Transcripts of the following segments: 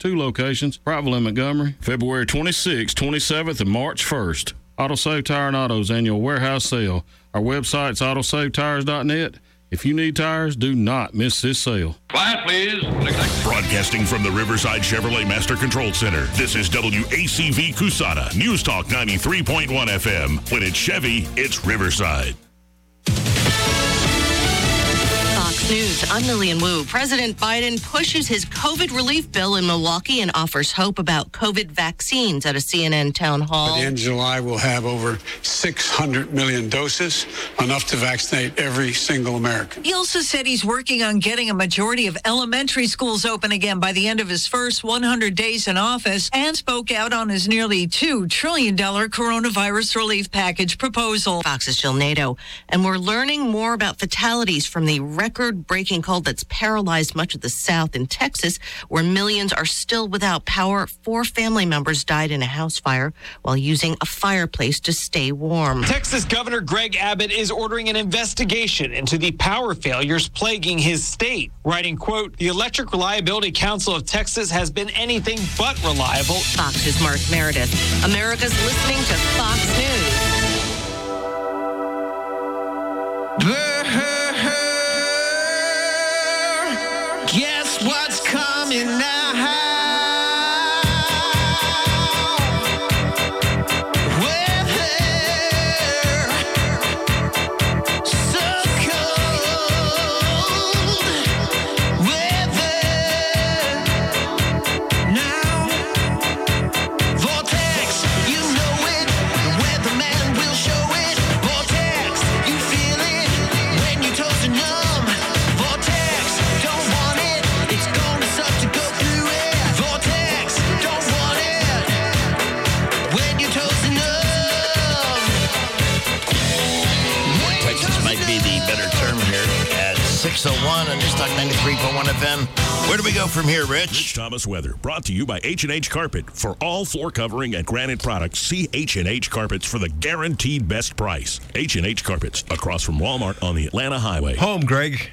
2 locations, Prattville and Montgomery, February 26th, 27th, and March 1st. AutoSave Tire and Auto's annual warehouse sale. Our website's autosavetires.net. If you need tires, do not miss this sale. Quiet, please. Broadcasting from the Riverside Chevrolet Master Control Center, this is WACV Cusana, News Talk 93.1 FM. When it's Chevy, it's Riverside. Fox News, I'm Lillian Wu. President Biden pushes his COVID relief bill in Milwaukee and offers hope about COVID vaccines at a CNN town hall. By the end of July, we'll have over 600 million doses, enough to vaccinate every single American. He also said he's working on getting a majority of elementary schools open again by the end of his first 100 days in office, and spoke out on his nearly $2 trillion coronavirus relief package proposal. Fox's Jill Nato, and we're learning more about fatalities from the record-breaking cold that's paralyzed much of the South. In Texas, where millions are still without power, 4 family members died in a house fire while using a fireplace to stay warm. Texas Governor Greg Abbott is ordering an investigation into the power failures plaguing his state, writing, quote, "The Electric Reliability Council of Texas has been anything but reliable." Fox's Mark Meredith. America's listening to Fox News. Guess what's coming now? on News Talk 93.1 FM. Where do we go from here, Rich? Rich Thomas Weather, brought to you by H&H Carpet. For all floor covering and granite products, see H&H Carpets for the guaranteed best price. H&H Carpets, across from Walmart on the Atlanta Highway. Home, Greg.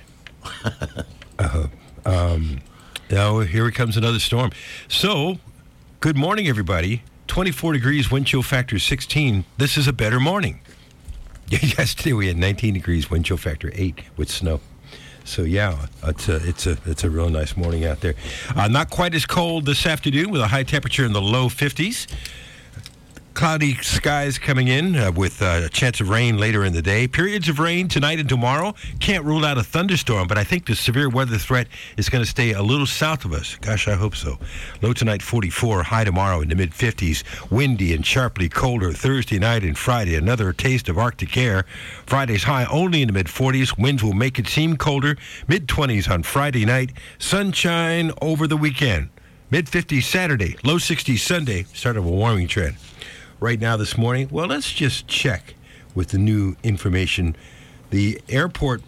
Now, here comes another storm. So, good morning, everybody. 24 degrees, wind chill factor 16. This is a better morning. Yesterday we had 19 degrees, wind chill factor 8 with snow. So yeah, it's a real nice morning out there. Not quite as cold this afternoon with a high temperature in the low 50s. Cloudy skies coming in with a chance of rain later in the day. Periods of rain tonight and tomorrow. Can't rule out a thunderstorm, but I think the severe weather threat is going to stay a little south of us. Gosh, I hope so. Low tonight 44, high tomorrow in the mid-50s. Windy and sharply colder Thursday night and Friday. Another taste of Arctic air. Friday's high only in the mid-40s. Winds will make it seem colder. Mid-20s on Friday night. Sunshine over the weekend. Mid-50s Saturday. Low 60s Sunday. Start of a warming trend. Right now this morning, well, let's just check with the new information. The airport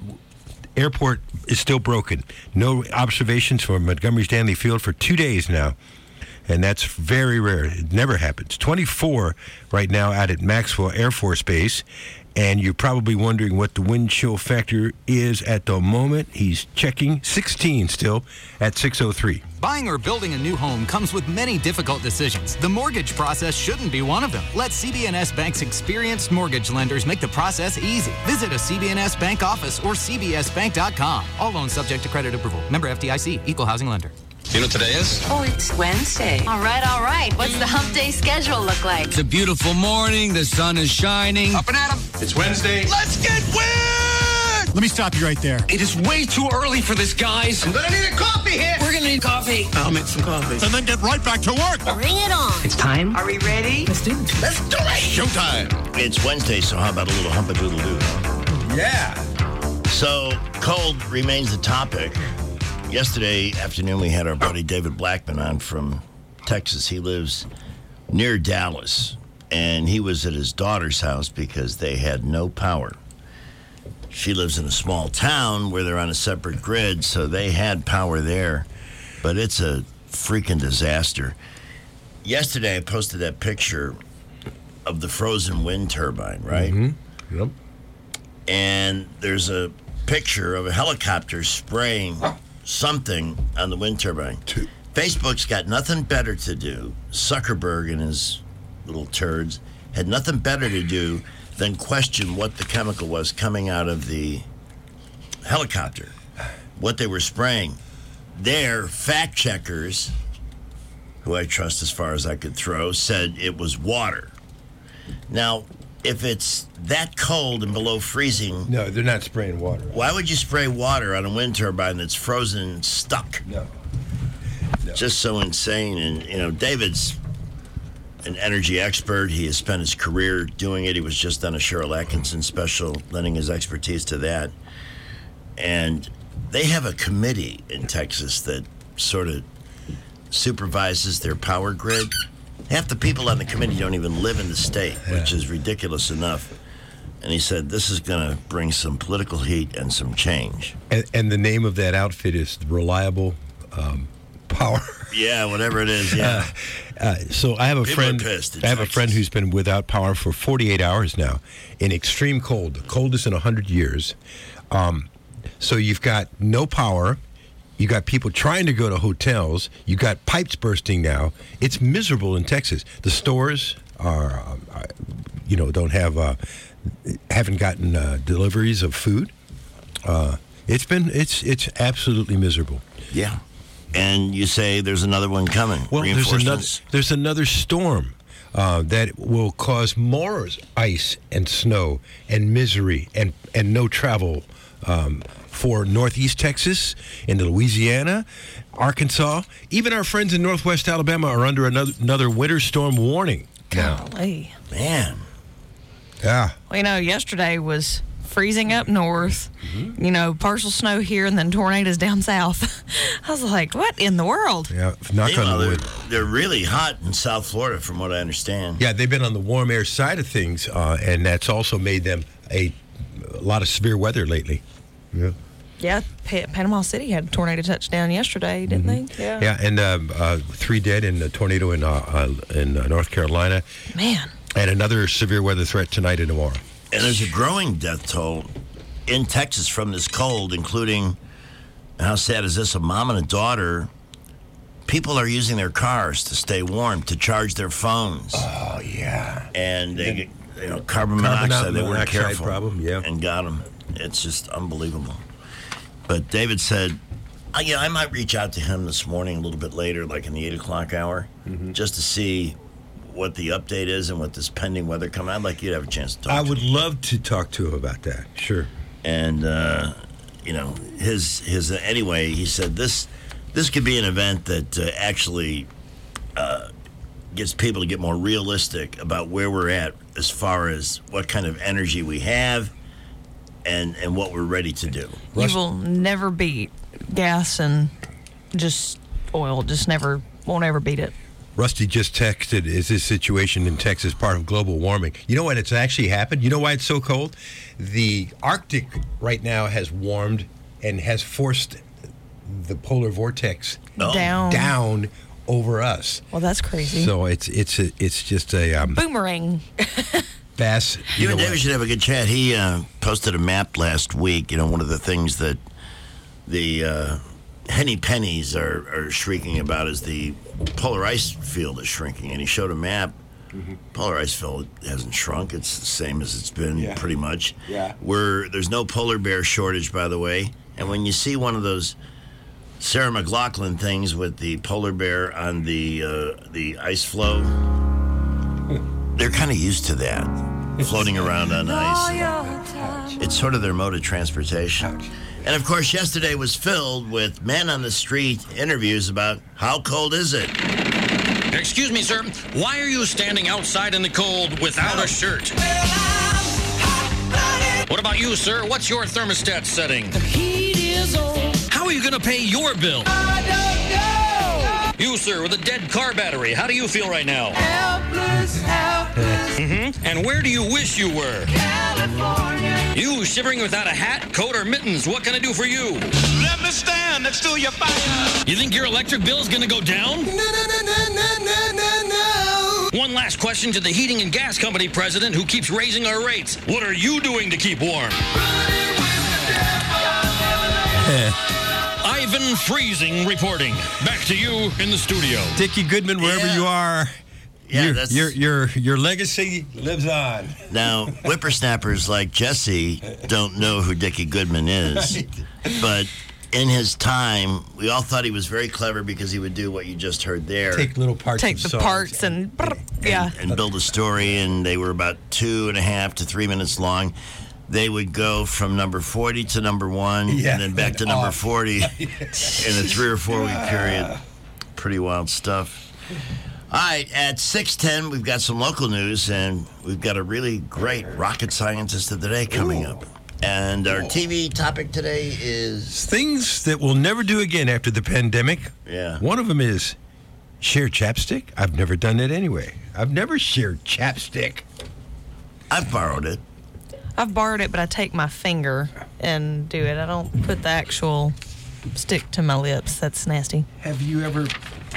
is still broken. No observations from Montgomery Stanley Field for 2 days now, and that's very rare. It never happens. 24 right now out at Maxwell Air Force Base, and you're probably wondering what the wind chill factor is at the moment. He's checking 16 still at 603. Buying or building a new home comes with many difficult decisions. The mortgage process shouldn't be one of them. Let CBNS Bank's experienced mortgage lenders make the process easy. Visit a CBNS Bank office or cbsbank.com. All loans subject to credit approval. Member FDIC, Equal Housing Lender. You know what today is? Oh, it's Wednesday. All right. What's the hump day schedule look like? It's a beautiful morning. The sun is shining. Up and at 'em. It's Wednesday. Let's get weird! Let me stop you right there. It is way too early for this, guys. I'm gonna need a coffee here. We're gonna need coffee. I'll make some coffee. And then get right back to work. Bring it on. It's time. Are we ready? Let's do it. Let's do it. Showtime. It's Wednesday, so how about a little hump-a-doodle-doo, huh? Yeah. So, cold remains the topic. Yesterday afternoon, we had our buddy David Blackman on from Texas. He lives near Dallas, and he was at his daughter's house because they had no power. She lives in a small town where they're on a separate grid, so they had power there, but it's a freaking disaster. Yesterday, I posted that picture of the frozen wind turbine, right? Mm-hmm. Yep. And there's a picture of a helicopter spraying something on the wind turbine. Facebook's got nothing better to do. Zuckerberg and his little turds had nothing better to do than question what the chemical was coming out of the helicopter, what they were spraying. Their fact checkers, who I trust as far as I could throw, said it was water. Now, if it's that cold and below freezing... No, they're not spraying water. Why would you spray water on a wind turbine that's frozen and stuck? No. Just so insane. And, David's an energy expert. He has spent his career doing it. He was just on a Cheryl Atkinson special, lending his expertise to that. And they have a committee in Texas that sort of supervises their power grid. Half the people on the committee don't even live in the state, which is ridiculous enough. And he said, this is going to bring some political heat and some change. And the name of that outfit is Reliable Power. Yeah, whatever it is, yeah. So I have a People friend. are pissed in I have a Texas. friend who's been without power for 48 hours now, in extreme cold, the coldest in 100 years. So you've got no power. You got people trying to go to hotels. You got pipes bursting now. It's miserable in Texas. The stores are, don't have, haven't gotten deliveries of food. It's absolutely miserable. Yeah. And you say there's another one coming. Well, Reinforcements. there's another storm that will cause more ice and snow and misery and no travel for Northeast Texas, into Louisiana, Arkansas. Even our friends in Northwest Alabama are under another winter storm warning now. Golly. Man. Yeah. Well, yesterday was freezing up north, partial snow here, and then tornadoes down south. I was like, what in the world? Yeah, knock on the wood. They're really hot in South Florida, from what I understand. Yeah, they've been on the warm air side of things, and that's also made them a lot of severe weather lately. Yeah. Yeah, Panama City had a tornado touchdown yesterday, didn't they? Yeah, and 3 dead in a tornado in North Carolina. Man. And another severe weather threat tonight and tomorrow. And there's a growing death toll in Texas from this cold, including, how sad is this, a mom and a daughter. People are using their cars to stay warm, to charge their phones. Oh, yeah. And they get, carbon monoxide, they weren't careful problem, yeah. and got them. It's just unbelievable. But David said, I might reach out to him this morning a little bit later, like in the 8 o'clock hour, just to see what the update is and what this pending weather coming. I'd like you to have a chance to talk I to would him. love to talk to him about that. Sure. And, his anyway, he said this could be an event that actually gets people to get more realistic about where we're at as far as what kind of energy we have and what we're ready to do. You will never beat gas and just oil. Won't ever beat it. Rusty just texted, is this situation in Texas part of global warming? You know what? It's actually happened. You know why it's so cold? The Arctic right now has warmed and has forced the polar vortex down over us. Well, that's crazy. So it's just a boomerang. Bass. You and David should have a good chat. He posted a map last week. One of the things that the henny pennies are shrieking about is the polar ice field is shrinking. And he showed a map. Polar ice field hasn't shrunk. It's the same as it's been pretty much. Yeah. There's no polar bear shortage, by the way. And when you see one of those Sarah McLachlan things with the polar bear on the ice floe, they're kind of used to that, floating around on ice. It's sort of their mode of transportation. And, of course, yesterday was filled with men on the street interviews about how cold is it. Excuse me, sir. Why are you standing outside in the cold without a shirt? What about you, sir? What's your thermostat setting? The heat is on. How are you going to pay your bill? I don't know. You, sir, with a dead car battery, how do you feel right now? Helpless. And where do you wish you were? California. You shivering without a hat, coat, or mittens, what can I do for you? Let me stand next to your fire. You think your electric bill is going to go down? No. One last question to the heating and gas company president who keeps raising our rates. What are you doing to keep warm? Kevin Freezing reporting. Back to you in the studio. Dickie Goodman, wherever you are. Yeah, your legacy lives on. Now, whippersnappers like Jesse don't know who Dickie Goodman is, Right. but in his time, we all thought he was very clever because he would do what you just heard there. Take little parts Take of the songs. parts and yeah. And build a story, and they were about 2.5 to 3 minutes long. They would go from number 40 to number 1, Yeah, and then back to number off. 40 in a 3 or 4 week period. Pretty wild stuff. All right, at 6:10, we've got some local news, and we've got a really great rocket scientist of the day coming up. And our TV topic today is Things that we'll never do again after the pandemic. Yeah. One of them is share chapstick. I've never done that anyway. I've never shared chapstick. I've borrowed it. I've borrowed it, but I take my finger and do it. I don't put the actual stick to my lips. That's nasty. Have you ever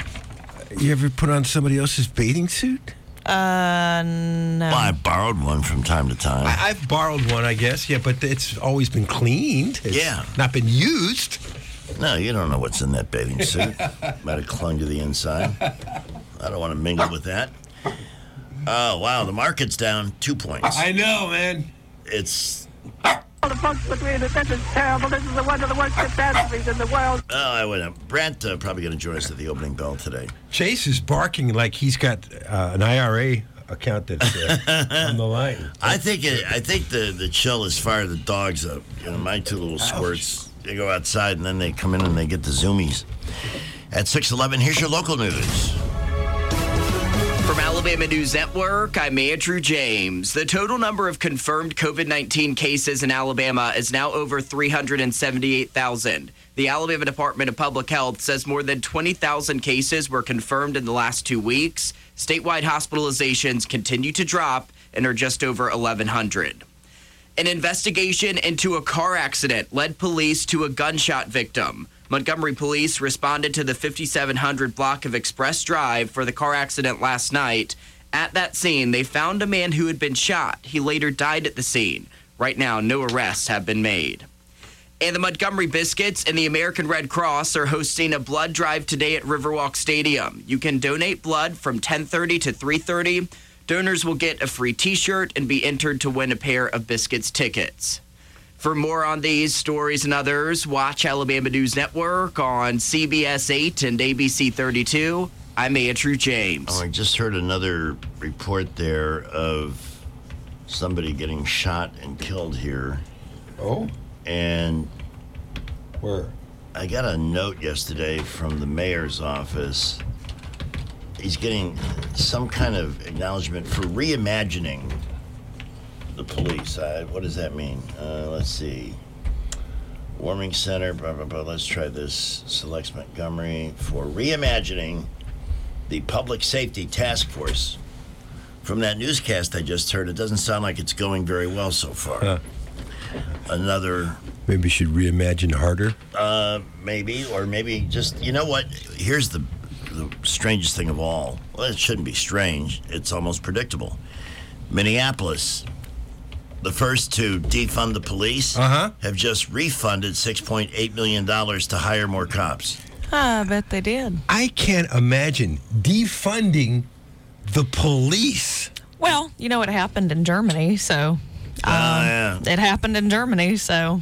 put on somebody else's bathing suit? No. Well, I borrowed one from time to time. I've borrowed one, I guess. Yeah, but it's always been cleaned. It's not been used. No, you don't know what's in that bathing suit. Might have clung to the inside. I don't want to mingle with that. Oh, wow. The market's down 2 points. I know, man. It's... The folks between us, this is terrible. This is one of the worst catastrophes in the world. Oh, I wouldn't. Brent probably going to join us at the opening bell today. Chase is barking like he's got an IRA account that's on the line. I think the chill has fired the dogs up. You know, my 2 little squirts, they go outside and then they come in and they get the zoomies. At 6:11, here's your local news. From Alabama News Network, I'm Andrew James. The total number of confirmed COVID-19 cases in Alabama is now over 378,000. The Alabama Department of Public Health says more than 20,000 cases were confirmed in the last 2 weeks. Statewide hospitalizations continue to drop and are just over 1,100. An investigation into a car accident led police to a gunshot victim. Montgomery police responded to the 5700 block of Express Drive for the car accident last night. At that scene, they found a man who had been shot. He later died at the scene. Right now, no arrests have been made. And the Montgomery Biscuits and the American Red Cross are hosting a blood drive today at Riverwalk Stadium. You can donate blood from 10:30 to 3:30. Donors will get a free T-shirt and be entered to win a pair of Biscuits tickets. For more on these stories and others, watch Alabama News Network on CBS 8 and ABC 32. I'm Andrew James. Oh, I just heard another report there of somebody getting shot and killed here. Oh? And where? I got a note yesterday from the mayor's office. He's getting some kind of acknowledgement for reimagining the police. What does that mean? Let's see. Warming Center, blah, blah, blah. Let's try this. Selects Montgomery for reimagining the Public Safety Task Force. From that newscast I just heard, it doesn't sound like it's going very well so far. Another... Maybe we should reimagine harder? Maybe, or maybe just... You know what? Here's the strangest thing of all. Well, it shouldn't be strange. It's almost predictable. Minneapolis... The first to defund the police have just refunded $6.8 million to hire more cops. I bet they did. I can't imagine defunding the police. Well, you know what happened in Germany, so yeah. It happened in Germany, so.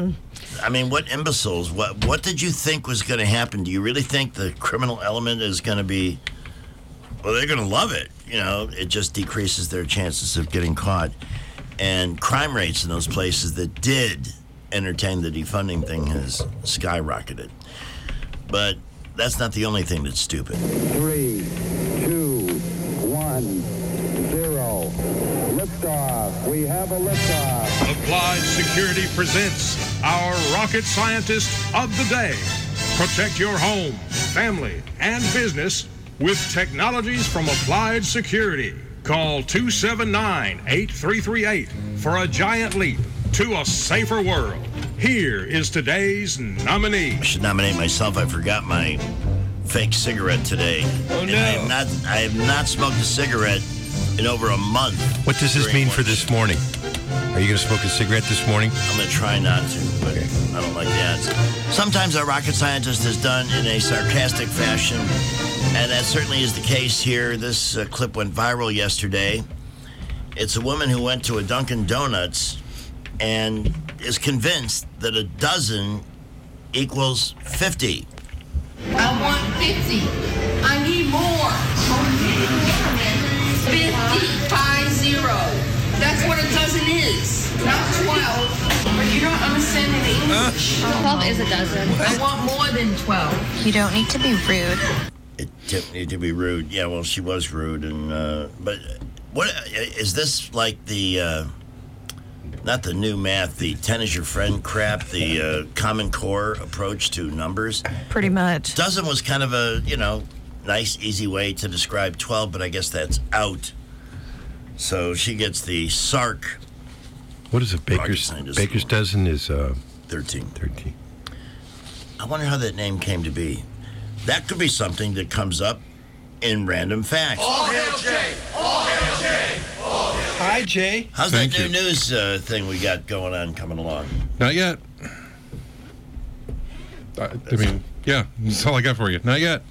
I mean, what imbeciles? What did you think was going to happen? Do you really think the criminal element is going to be? Well, they're going to love it. You know, it just decreases their chances of getting caught. And crime rates in those places that did entertain the defunding thing has skyrocketed. But that's not the only thing that's stupid. 3, 2, 1, 0. Liftoff. We have a liftoff. Applied Security presents our rocket scientist of the day. Protect your home, family, and business with technologies from Applied Security. Call 279-8338 for a giant leap to a safer world. Here is today's nominee. I should nominate myself. I forgot my fake cigarette today. Oh, no. I have not smoked a cigarette in over a month. What does this mean for this morning? Are you going to smoke a cigarette this morning? I'm going to try not to, but I don't like the ads. Sometimes our rocket scientist is done in a sarcastic fashion, and that certainly is the case here. This clip went viral yesterday. It's a woman who went to a Dunkin' Donuts and is convinced that a dozen equals 50. I want 50. I need more. 50. That's what a dozen is, not 12. But you don't understand the English. 12 is a dozen. I want more than 12. You don't need to be rude. It didn't need to be rude. Yeah, well, she was rude, and but what is this like the? Not the new math, the 10 is your friend crap, the Common Core approach to numbers. Pretty much. Dozen was kind of a, nice, easy way to describe 12, but I guess that's out. So she gets the SARC. What is a baker's dozen is 13. 13. I wonder how that name came to be. That could be something that comes up in Random Facts. All hail Jay! All hail Jay! All hail Jay! Hi, Jay. How's that new news thing we got going on coming along? Not yet. I mean, yeah, that's all I got for you. Not yet.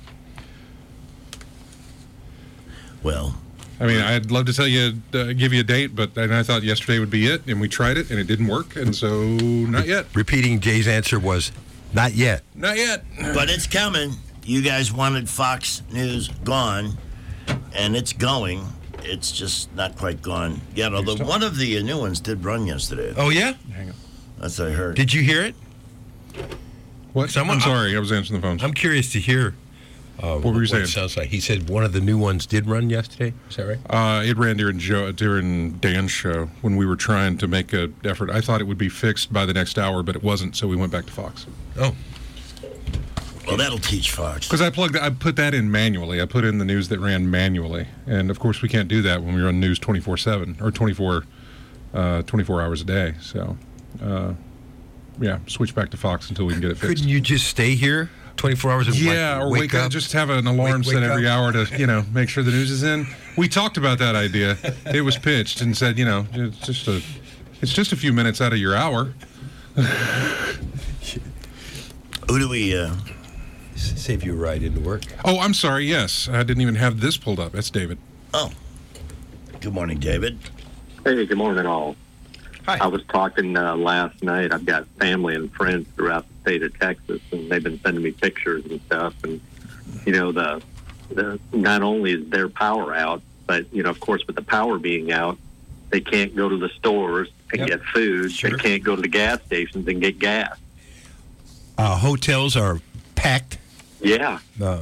Well, I mean, I'd love to tell you, give you a date, but I thought yesterday would be it, and we tried it, and it didn't work, and so not yet. Repeating Jay's answer was, not yet. Not yet. But it's coming. You guys wanted Fox News gone, and it's going. It's just not quite gone yet, although one of the new ones did run yesterday. Oh, yeah? Hang on. That's what I heard. Did you hear it? What? I'm sorry, I was answering the phone. I'm curious to hear what were you saying? It sounds like. He said one of the new ones did run yesterday. Is that right? It ran during Dan's show when we were trying to make an effort. I thought it would be fixed by the next hour, but it wasn't, so we went back to Fox. Oh. Well, that'll teach Fox. Because I put that in manually. I put in the news that ran manually. And, of course, we can't do that when we run news 24/7 or 24 hours a day. So, switch back to Fox until we can get it fixed. Couldn't you just stay here 24 hours? Yeah, or wake up. Just have an alarm set every hour to, make sure the news is in. We talked about that idea. It was pitched and said, it's just a few minutes out of your hour. Who do we... Save you a ride into work. Oh, I'm sorry. Yes, I didn't even have this pulled up. That's David. Oh, good morning, David. Hey, good morning, all. Hi. I was talking last night. I've got family and friends throughout the state of Texas, and they've been sending me pictures and stuff. And the not only is their power out, but of course, with the power being out, they can't go to the stores and get food. Sure. They can't go to the gas stations and get gas. Hotels are packed. Yeah.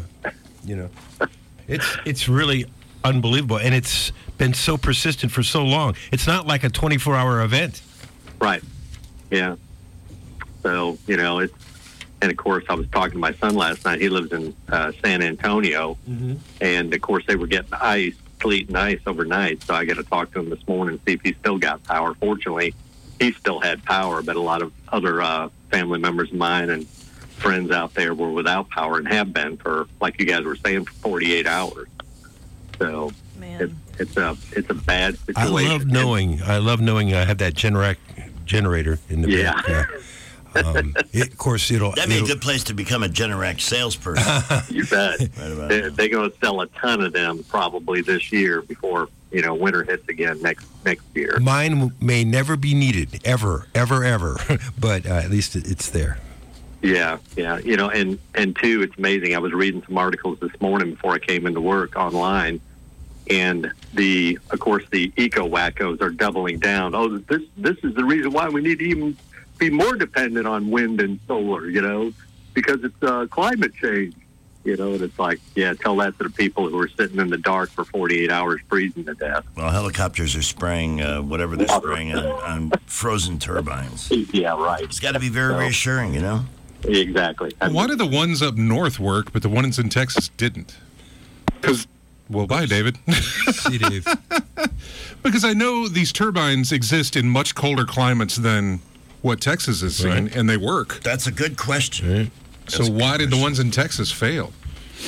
It's really unbelievable, and it's been so persistent for so long. It's not like a 24-hour event. Right. Yeah. So, it's, and of course, I was talking to my son last night. He lives in San Antonio, and of course, they were getting sleet and ice overnight, so I got to talk to him this morning and see if he's still got power. Fortunately, he still had power, but a lot of other family members of mine and friends out there were without power and have been for, like you guys were saying, for 48 hours. So it's a bad situation. I love knowing I have that Generac generator in the back. Yeah. Of course, that'd be a good place to become a Generac salesperson. You bet. They're going to sell a ton of them probably this year before winter hits again next year. Mine may never be needed ever, but at least it's there. Yeah. And two, it's amazing. I was reading some articles this morning before I came into work online, and of course, the eco-wackos are doubling down. Oh, this is the reason why we need to even be more dependent on wind and solar, because it's climate change, and it's like, tell that to the people who are sitting in the dark for 48 hours freezing to death. Well, helicopters are spraying whatever they're spraying on frozen turbines. Yeah, right. It's got to be very reassuring, Exactly. Why did the ones up north work, but the ones in Texas didn't? Well, bye, David. See, Dave. Because I know these turbines exist in much colder climates than what Texas is seeing, and they work. That's a good question. Right. So why did the ones in Texas fail?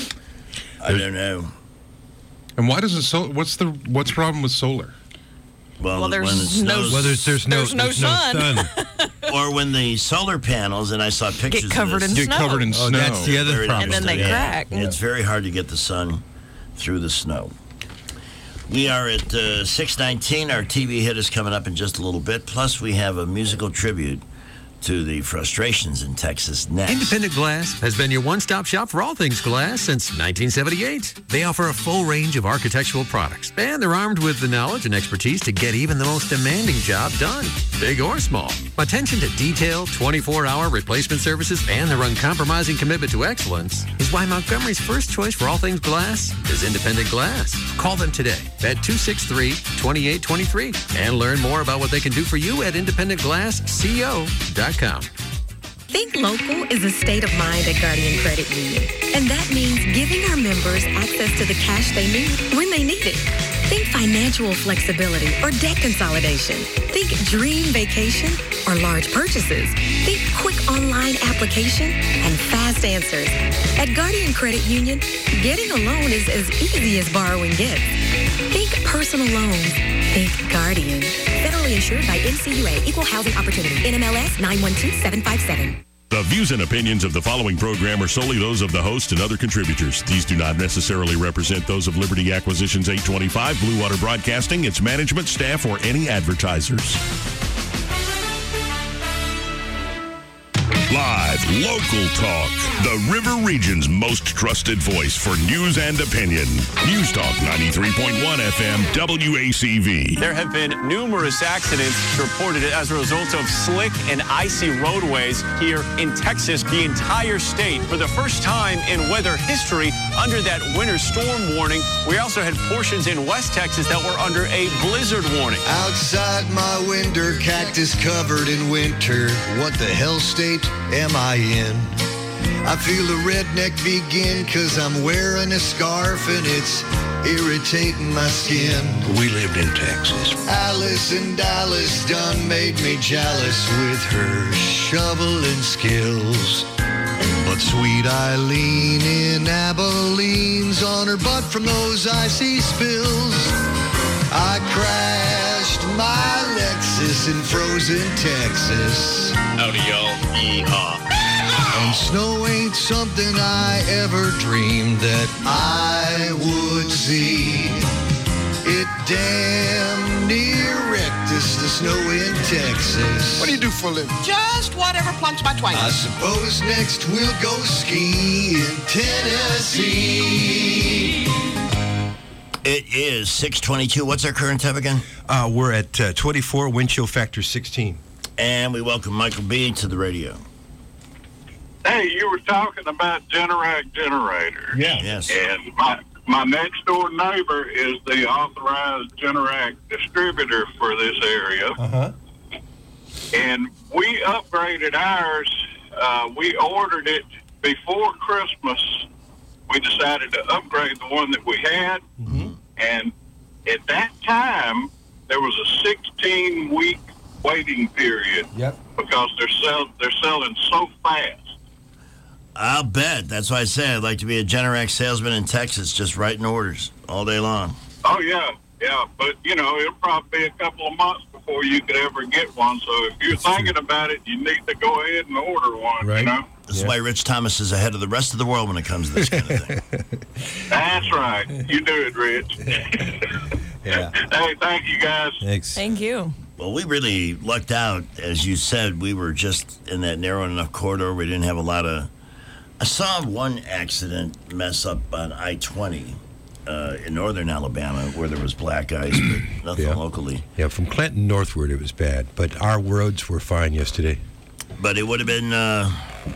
I don't know. And why doesn't what's the problem with solar? Well, there's when it snows, there's no sun. Or when the solar panels, and I saw pictures Get covered of this, in snow. Covered in snow. That's the other problem. And then they crack. It's very hard to get the sun through the snow. We are at 6:19. Our TV hit is coming up in just a little bit. Plus, we have a musical tribute to the frustrations in Texas next. Independent Glass has been your one-stop shop for all things glass since 1978. They offer a full range of architectural products, and they're armed with the knowledge and expertise to get even the most demanding job done, big or small. Attention to detail, 24-hour replacement services, and their uncompromising commitment to excellence is why Montgomery's first choice for all things glass is Independent Glass. Call them today at 263-2823 and learn more about what they can do for you at independentglassco.com. Think local is a state of mind at Guardian Credit Union. And that means giving our members access to the cash they need when they need it. Think financial flexibility or debt consolidation. Think dream vacation or large purchases. Think quick online application and fast answers. At Guardian Credit Union, getting a loan is as easy as borrowing gets. Think personal loans. Think Guardian. Federally insured by NCUA. Equal Housing Opportunity. NMLS 912757. The views and opinions of the following program are solely those of the host and other contributors. These do not necessarily represent those of Liberty Acquisitions 825, Blue Water Broadcasting, its management, staff, or any advertisers. Live, local talk. The River Region's most trusted voice for news and opinion. News Talk 93.1 FM WACV. There have been numerous accidents reported as a result of slick and icy roadways here in Texas, the entire state. For the first time in weather history under that winter storm warning, we also had portions in West Texas that were under a blizzard warning. Outside my window, cactus covered in winter. What the hell state am I in? I feel a redneck begin 'cause I'm wearing a scarf and it's irritating my skin. We lived in Texas. Alice in Dallas done made me jealous with her shoveling skills. But sweet Eileen in Abilene's on her butt from those icy spills. I crashed my Lexus in frozen Texas. Howdy, y'all. Yeehaw. And snow ain't something I ever dreamed that I would see. It damn near wrecked us, the snow in Texas. What do you do for a living? Just whatever floats my twain. I suppose next we'll go ski in Tennessee. It is 6:22. What's our current time again? We're at 24, wind chill factor 16. And we welcome Michael B. to the radio. Hey, you were talking about Generac generators. Yeah. Yes. And my next door neighbor is the authorized Generac distributor for this area. Uh-huh. And we upgraded ours. We ordered it before Christmas. We decided to upgrade the one that we had. Mm-hmm. And at that time, there was a 16-week waiting period. Yep. Because they're selling so fast. I'll bet. That's why I say I'd like to be a Generac salesman in Texas, just writing orders all day long. Oh, yeah. But, it'll probably be a couple of months before you could ever get one. So if you're thinking about it, you need to go ahead and order one, Right. This is why Rich Thomas is ahead of the rest of the world when it comes to this kind of thing. That's right. You do it, Rich. Yeah. Hey, thank you, guys. Thanks. Thank you. Well, we really lucked out. As you said, we were just in that narrow enough corridor. We didn't have a lot of... I saw one accident mess up on I-20 in northern Alabama where there was black ice, but nothing locally. Yeah, from Clinton northward it was bad, but our roads were fine yesterday. But it would have been a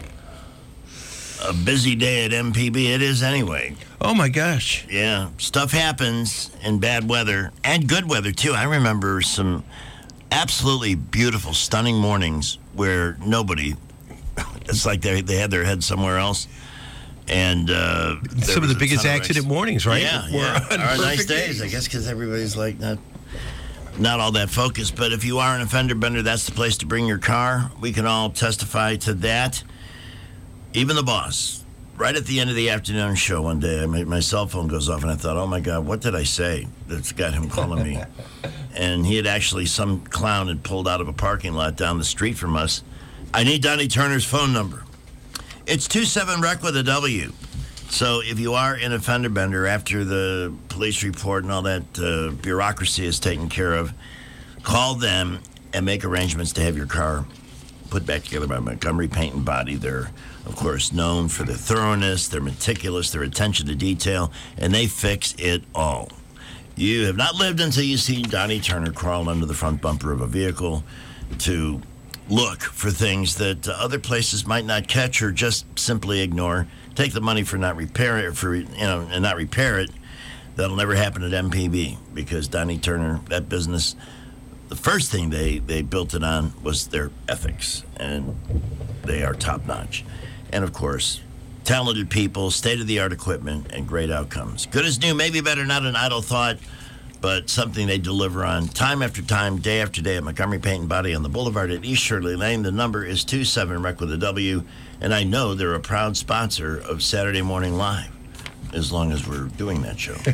busy day at MPB. It is anyway. Oh, my gosh. Yeah, stuff happens in bad weather and good weather, too. I remember some absolutely beautiful, stunning mornings where nobody... It's like they had their head somewhere else. And some of the biggest accident mornings, right? Yeah. Are nice days, I guess, because everybody's like not all that focused. But if you are an fender bender, that's the place to bring your car. We can all testify to that. Even the boss. right at the end of the afternoon show one day, my cell phone goes off, and I thought, oh, my God, what did I say that's got him calling me? And he had actually, some clown had pulled out of a parking lot down the street from us. I need Donnie Turner's phone number. It's 27-REC with a W. So if you are in a fender bender after the police report and all that bureaucracy is taken care of, call them and make arrangements to have your car put back together by Montgomery Paint and Body. They're, of course, known for their thoroughness, their meticulous, their attention to detail, and they fix it all. You have not lived until you see Donnie Turner crawl under the front bumper of a vehicle to look for things that other places might not catch or just simply ignore. Take the money for not repair it, and not repair it. That'll never happen at MPB because Donnie Turner, that business, the first thing they built it on was their ethics, and they are top notch. And of course, talented people, state-of-the-art equipment, and great outcomes. Good as new, maybe better, not an idle thought, but something they deliver on time after time, day after day at Montgomery Paint and Body on the Boulevard at East Shirley Lane. The number is 27-REC with a W, and I know they're a proud sponsor of Saturday Morning Live, as long as we're doing that show.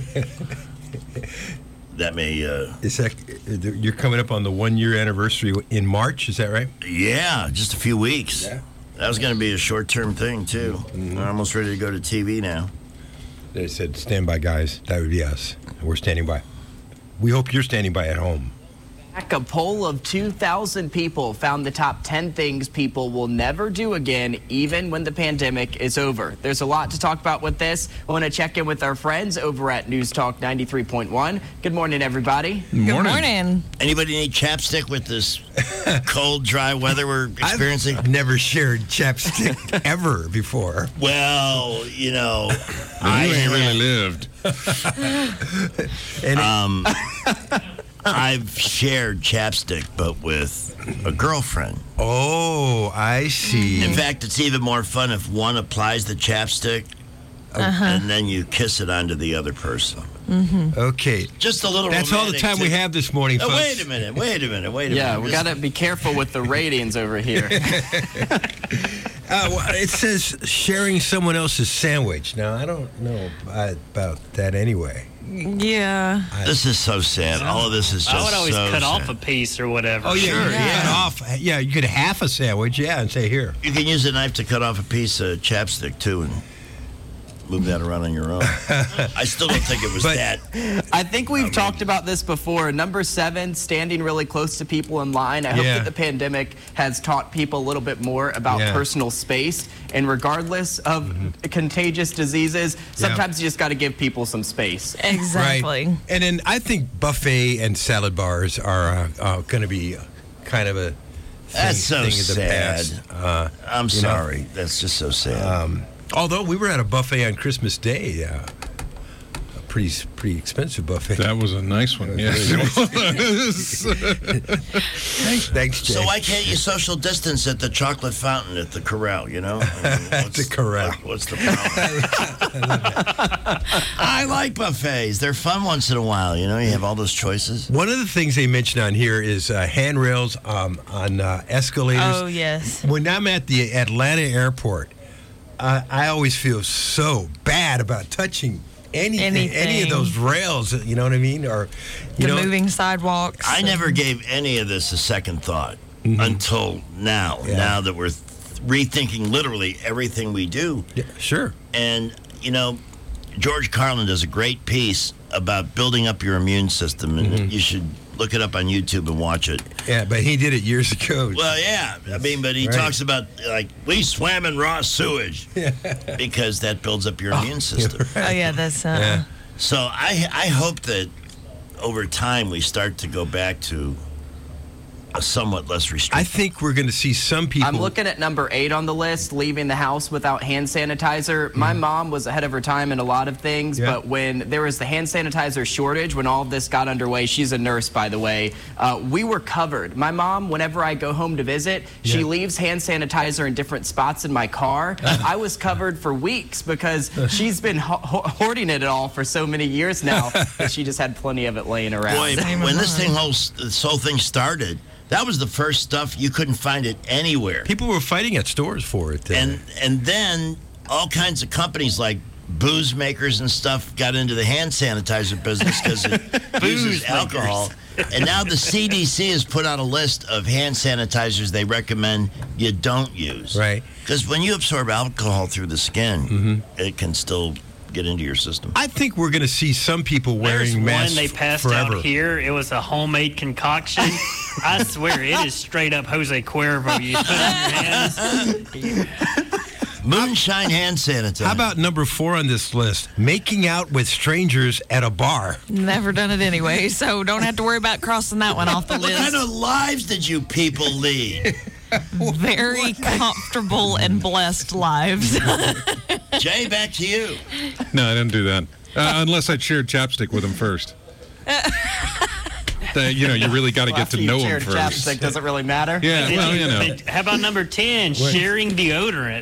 That may... You're coming up on the 1-year anniversary in March, is that right? Yeah, just a few weeks. Yeah. That was going to be a short-term thing, too. Mm-hmm. We're almost ready to go to TV now. They said, stand by, guys. That would be us. We're standing by. We hope you're standing by at home. A poll of 2,000 people found the top 10 things people will never do again, even when the pandemic is over. There's a lot to talk about with this. I want to check in with our friends over at News Talk 93.1. Good morning, everybody. Good morning. Anybody need chapstick with this cold, dry weather we're experiencing? I've never shared chapstick ever before. Well, you ain't really lived. I've shared chapstick, but with a girlfriend. Oh, I see. In fact, it's even more fun if one applies the chapstick and then you kiss it onto the other person. Mm-hmm. Okay. Just a little That's all the time we have this morning, folks. Wait a minute. Yeah, we got to be careful with the ratings over here. Well, it says sharing someone else's sandwich. Now, I don't know about that anyway. Yeah. This is so sad. All of this is just I would always so cut sad. off a piece or whatever. Oh, yeah. Sure, Cut off. Yeah, you get half a sandwich, and say, here. You can use a knife to cut off a piece of chapstick, too, and move that around on your own. I still don't think it was that. I think we've talked about this before. Number 7, standing really close to people in line. I hope that the pandemic has taught people a little bit more about personal space. And regardless of contagious diseases, sometimes you just got to give people some space. Exactly. Right. And then I think buffet and salad bars are going to be kind of a That's so thing of the sad. past. I'm sorry. That's just so sad. Although we were at a buffet on Christmas Day, a pretty expensive buffet. That was a nice one. Yes, it was. Thanks, Jay. So why can't you social distance at the chocolate fountain at the Corral, At the Corral. What's the problem? I like buffets. They're fun once in a while, You have all those choices. One of the things they mentioned on here is handrails on escalators. Oh, yes. When I'm at the Atlanta airport, I always feel so bad about touching anything, any of those rails. You know what I mean? Or the moving sidewalks. I never gave any of this a second thought until now. Yeah. Now that we're rethinking literally everything we do. Yeah, sure. And George Carlin does a great piece about building up your immune system, and you should look it up on YouTube and watch it. Yeah, but he did it years ago. Well, yeah. But he talks about, we swam in raw sewage because that builds up your immune system. Oh, yeah, that's... So I hope that over time we start to go back to a somewhat less restrictive. I think we're going to see some people... I'm looking at number 8 on the list, leaving the house without hand sanitizer. My mom was ahead of her time in a lot of things, but when there was the hand sanitizer shortage, when all of this got underway, she's a nurse, by the way, we were covered. My mom, whenever I go home to visit, she leaves hand sanitizer in different spots in my car. I was covered for weeks because she's been hoarding it all for so many years now that she just had plenty of it laying around. Boy, when this whole thing started, that was the first stuff. You couldn't find it anywhere. People were fighting at stores for it. And then all kinds of companies like booze makers and stuff got into the hand sanitizer business because it uses alcohol. And now the CDC has put out a list of hand sanitizers they recommend you don't use. Right. Because when you absorb alcohol through the skin, it can still get into your system. I think we're going to see some people wearing masks There's one they passed forever. out here. It was a homemade concoction. I swear, it is straight up Jose Cuervo. You put it in your hands. Moonshine hand sanitizer. How about number 4 on this list? Making out with strangers at a bar. Never done it anyway, so don't have to worry about crossing that one off the list. What kind of lives did you people lead? Very comfortable and blessed lives. Jay, back to you. No, I didn't do that. Unless I shared chapstick with him first. You really got to get to know him first. Chapstick doesn't really matter. Yeah, well, How about number 10, sharing deodorant?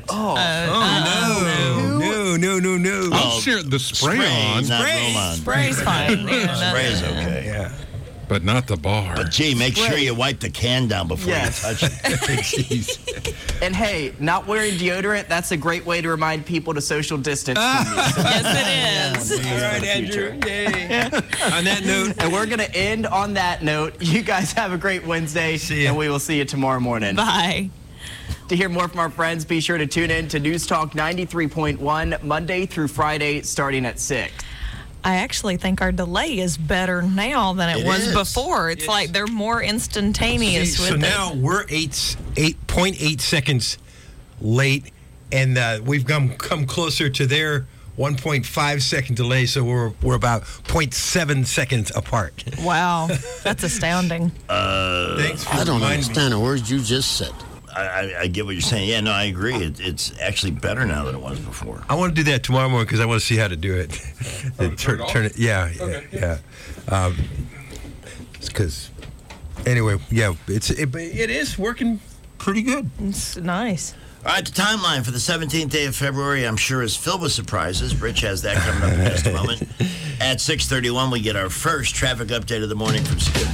No. I'll share the spray-on. Spray's fine. Spray's okay. Yeah. But not the bar. But, gee, make sure you wipe the can down before you touch it. And, hey, not wearing deodorant, that's a great way to remind people to social distance from you. Yes, it is. All right, Andrew. Yay. On that note. And we're going to end on that note. You guys have a great Wednesday, and we will see you tomorrow morning. Bye. To hear more from our friends, be sure to tune in to News Talk 93.1 Monday through Friday starting at 6. I actually think our delay is better now than it was before. It's like they're more instantaneous with it. So now we're 8.8 seconds late, and we've come closer to their 1.5 second delay, so we're about 0.7 seconds apart. Wow, that's astounding. Thanks for I don't reminding understand a word you just said. I get what you're saying. Yeah, no, I agree. It's actually better now than it was before. I want to do that tomorrow morning because I want to see how to do it. Turn it. Yeah, okay. Yeah. Because anyway, yeah, it is working pretty good. It's nice. All right, the timeline for the 17th day of February, I'm sure, is filled with surprises. Rich has that coming up in just a moment. At 6:31, we get our first traffic update of the morning from Skip.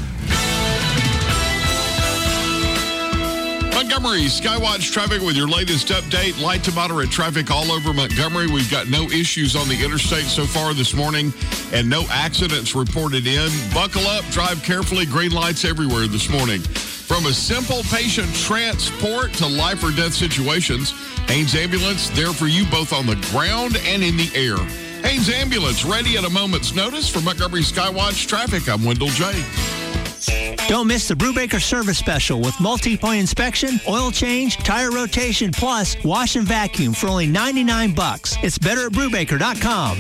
Montgomery Skywatch traffic with your latest update. Light to moderate traffic all over Montgomery. We've got no issues on the interstate so far this morning and no accidents reported in. Buckle up, drive carefully. Green lights everywhere this morning. From a simple patient transport to life or death situations, Haynes Ambulance there for you both on the ground and in the air. Haynes Ambulance ready at a moment's notice. For Montgomery Skywatch traffic, I'm Wendell J. Don't miss the Brubaker Service Special with multi-point inspection, oil change, tire rotation, plus wash and vacuum for only $99. It's better at Brubaker.com.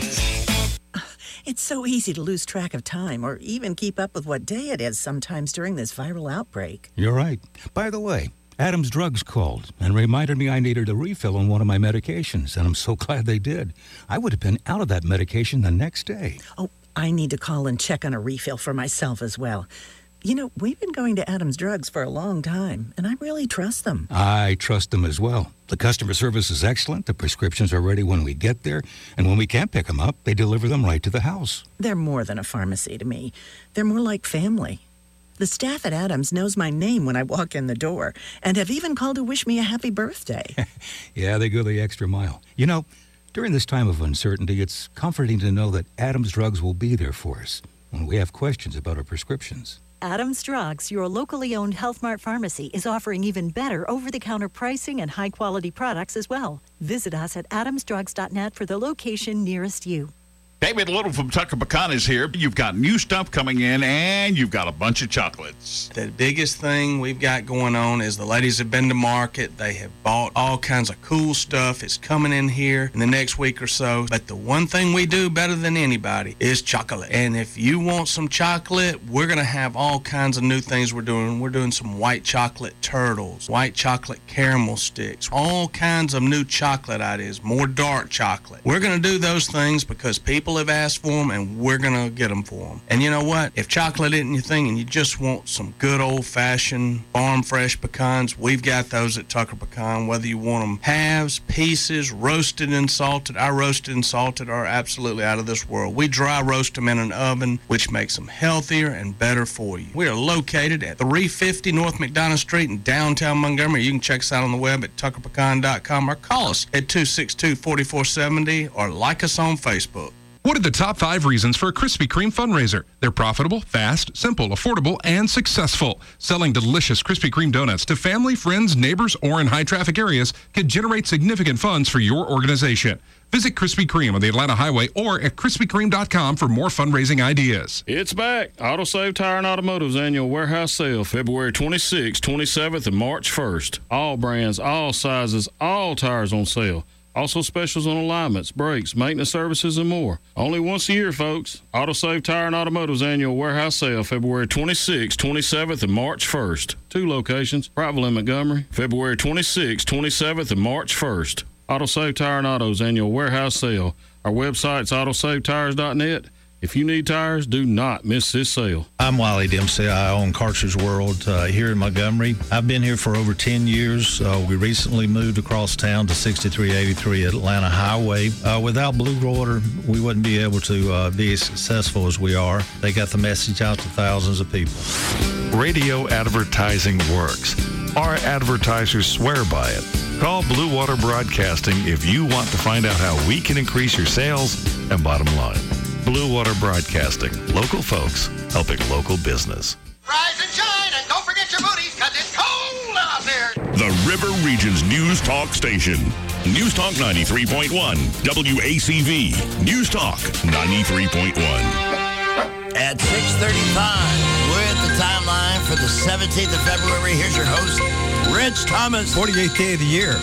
It's so easy to lose track of time or even keep up with what day it is sometimes during this viral outbreak. You're right. By the way, Adams Drugs called and reminded me I needed a refill on one of my medications, and I'm so glad they did. I would have been out of that medication the next day. Oh, I need to call and check on a refill for myself as well. You know, we've been going to Adams Drugs for a long time, and I really trust them. I trust them as well. The customer service is excellent. The prescriptions are ready when we get there. And when we can't pick them up, they deliver them right to the house. They're more than a pharmacy to me. They're more like family. The staff at Adams knows my name when I walk in the door and have even called to wish me a happy birthday. Yeah, they go the extra mile. You know, during this time of uncertainty, it's comforting to know that Adams Drugs will be there for us when we have questions about our prescriptions. Adams Drugs, your locally owned Health Mart pharmacy, is offering even better over-the-counter pricing and high-quality products as well. Visit us at adamsdrugs.net for the location nearest you. David Little from Tucker Pecan is here. You've got new stuff coming in, and you've got a bunch of chocolates. The biggest thing we've got going on is the ladies have been to market. They have bought all kinds of cool stuff. It's coming in here in the next week or so. But the one thing we do better than anybody is chocolate. And if you want some chocolate, we're going to have all kinds of new things we're doing. We're doing some white chocolate turtles, white chocolate caramel sticks, all kinds of new chocolate ideas, more dark chocolate. We're going to do those things because people people have asked for them, and we're going to get them for them. And you know what? If chocolate isn't your thing and you just want some good old-fashioned farm-fresh pecans, we've got those at Tucker Pecan, whether you want them halves, pieces, roasted and salted. Our roasted and salted are absolutely out of this world. We dry roast them in an oven, which makes them healthier and better for you. We are located at 350 North McDonough Street in downtown Montgomery. You can check us out on the web at tuckerpecan.com or call us at 262-4470 or like us on Facebook. What are the top 5 reasons for a Krispy Kreme fundraiser? They're profitable, fast, simple, affordable, and successful. Selling delicious Krispy Kreme donuts to family, friends, neighbors, or in high-traffic areas can generate significant funds for your organization. Visit Krispy Kreme on the Atlanta Highway or at KrispyKreme.com for more fundraising ideas. It's back. AutoSave Tire and Automotive's annual warehouse sale, February 26th, 27th, and March 1st. All brands, all sizes, all tires on sale. Also specials on alignments, brakes, maintenance services, and more. Only once a year, folks. AutoSave Tire and Automotive's annual warehouse sale, February 26th, 27th, and March 1st. 2 locations, Prattville and Montgomery, February 26th, 27th, and March 1st. AutoSave Tire and Auto's annual warehouse sale. Our website's autosavetires.net. If you need tires, do not miss this sale. I'm Wiley Dempsey. I own Carter's World here in Montgomery. I've been here for over 10 years. We recently moved across town to 6383 Atlanta Highway. Without Blue Water, we wouldn't be able to be as successful as we are. They got the message out to thousands of people. Radio advertising works. Our advertisers swear by it. Call Blue Water Broadcasting if you want to find out how we can increase your sales and bottom line. Blue Water Broadcasting. Local folks helping local business. Rise and shine, and don't forget your booties, because it's cold out there. The River Region's News Talk Station. News Talk 93.1. WACV. News Talk 93.1. At 6:35, we're at the timeline for the 17th of February. Here's your host, Rich Thomas. 48th day of the year.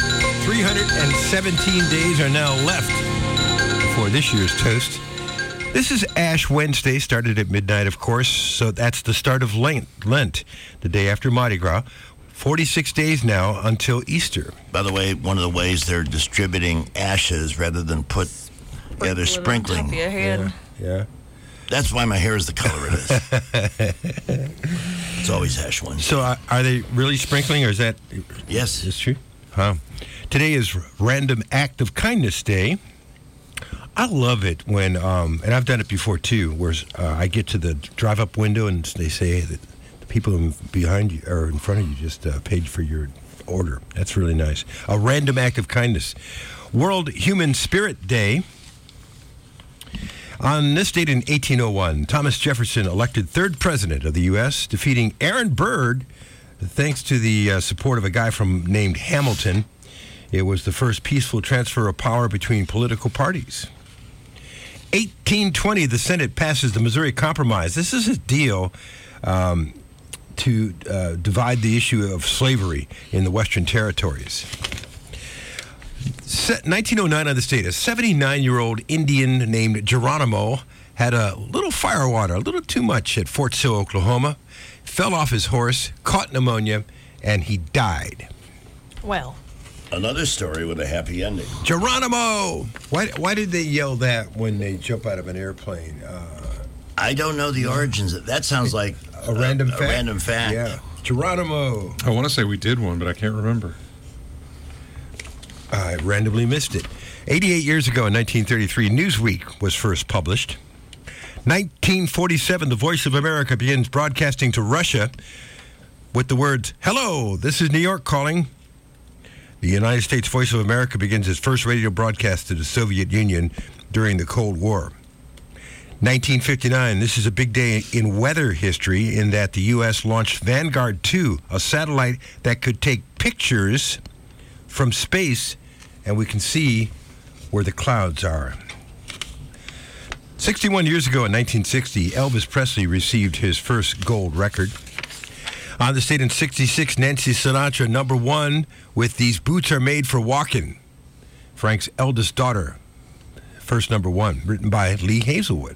317 days are now left before this year's toast. This is Ash Wednesday, started at midnight, of course, so that's the start of Lent, the day after Mardi Gras. 46 days now until Easter. By the way, one of the ways they're distributing ashes rather than they're sprinkling. On top of your head. Yeah. That's why my hair is the color it is. It's always Ash Wednesday. So are they really sprinkling, or is that... Yes. It's true? Huh. Today is Random Act of Kindness Day. I love it when, and I've done it before too, where I get to the drive-up window and they say that the people behind you or in front of you just paid for your order. That's really nice. A random act of kindness. World Human Spirit Day. On this date in 1801, Thomas Jefferson elected 3rd president of the U.S., defeating Aaron Burr, thanks to the support of a guy named Hamilton. It was the first peaceful transfer of power between political parties. 1820, the Senate passes the Missouri Compromise. This is a deal to divide the issue of slavery in the Western Territories. 1909 on this date, a 79-year-old Indian named Geronimo had a little firewater, a little too much at Fort Sill, Oklahoma, fell off his horse, caught pneumonia, and he died. Well. Another story with a happy ending. Geronimo! Why did they yell that when they jump out of an airplane? I don't know the origins. That sounds like a random fact. A random fact. Yeah. Geronimo. I want to say we did one, but I can't remember. I randomly missed it. 88 years ago in 1933, Newsweek was first published. 1947, the Voice of America begins broadcasting to Russia with the words, "Hello, this is New York calling." The United States Voice of America begins its first radio broadcast to the Soviet Union during the Cold War. 1959, this is a big day in weather history in that the U.S. launched Vanguard 2, a satellite that could take pictures from space, and we can see where the clouds are. 61 years ago in 1960, Elvis Presley received his first gold record. On the state in 66, Nancy Sinatra, number 1 with These Boots Are Made for Walking. Frank's eldest daughter, first number 1, written by Lee Hazelwood.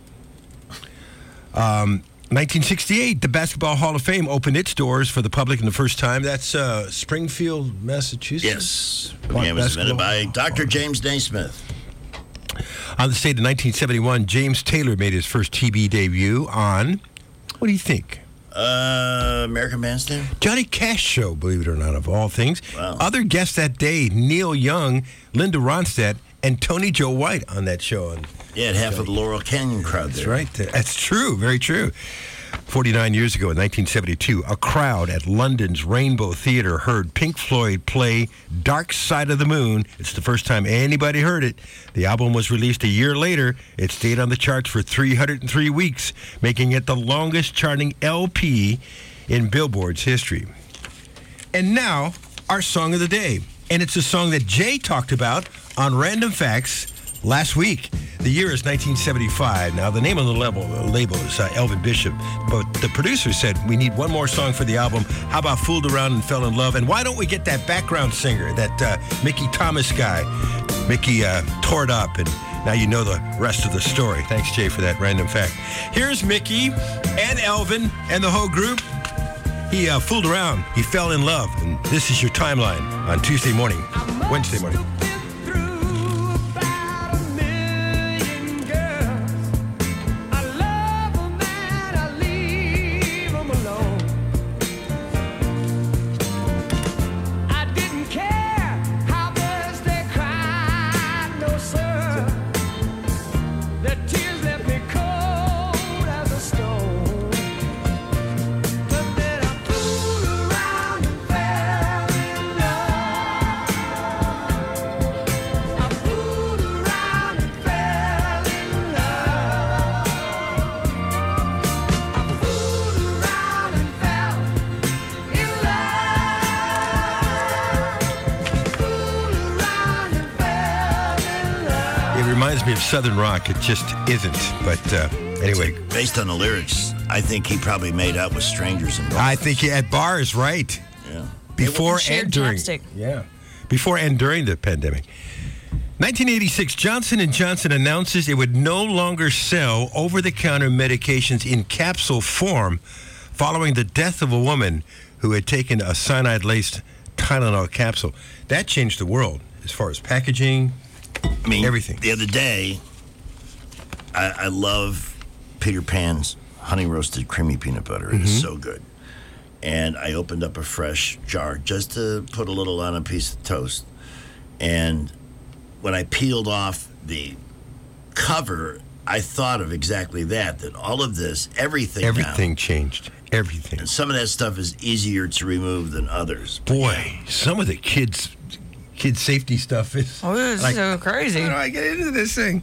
1968, the Basketball Hall of Fame opened its doors for the public in the first time. That's Springfield, Massachusetts. Yes. The game was invented by Dr. James Naismith. On this date in 1971, James Taylor made his first TV debut on, what do you think? American Bandstand? Johnny Cash Show, believe it or not, of all things. Wow. Other guests that day, Neil Young, Linda Ronstadt, and Tony Joe White on that show. And Yeah, half of the Laurel Canyon crowd there. that's right. That's true. Very true. 49 years ago in 1972, a crowd at London's Rainbow Theatre heard Pink Floyd play Dark Side of the Moon. It's the first time anybody heard it. The album was released a year later. It stayed on the charts for 303 weeks, making it the longest charting LP in Billboard's history. And now, our song of the day. And it's a song that Jay talked about on Random Facts last week. The year is 1975. Now, the name of the label is Elvin Bishop, but the producer said, we need one more song for the album. How about Fooled Around and Fell in Love? And why don't we get that background singer, that Mickey Thomas guy? Mickey tore it up, and now you know the rest of the story. Thanks, Jay, for that random fact. Here's Mickey and Elvin and the whole group. He fooled around. He fell in love. And this is your timeline on Wednesday morning. Reminds me of Southern Rock. It just isn't. But anyway. Based on the lyrics, I think he probably made out with strangers in bars. I think at bars, right. Yeah. Before Shared and during. chapstick. Yeah. Before and during the pandemic. 1986, Johnson & Johnson announces it would no longer sell over-the-counter medications in capsule form following the death of a woman who had taken a cyanide-laced Tylenol capsule. That changed the world as far as packaging, I mean, everything. The other day, I love Peter Pan's honey roasted creamy peanut butter. It is so good. And I opened up a fresh jar just to put a little on a piece of toast. And when I peeled off the cover, I thought of exactly that all of this, everything changed. Everything. And some of that stuff is easier to remove than others. Boy, some of the kids' safety stuff is it's so crazy. How do I get into this thing?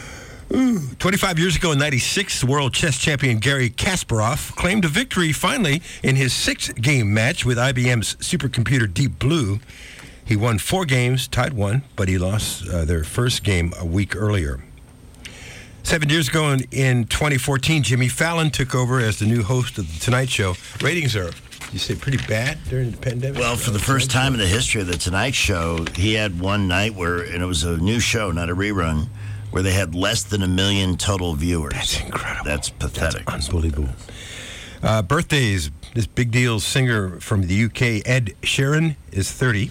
25 years ago in 96, world chess champion Garry Kasparov claimed a victory finally in his 6-game match with IBM's supercomputer Deep Blue. He won 4 games, tied 1, but he lost their first game a week earlier. 7 years ago in 2014, Jimmy Fallon took over as the new host of The Tonight Show. Ratings are, you say, pretty bad during the pandemic? Well, for the first time in the history of The Tonight Show, he had one night and it was a new show, not a rerun, where they had less than 1 million total viewers. That's incredible. That's pathetic. That's unbelievable. Birthdays. This big deal singer from the UK, Ed Sheeran, is 30.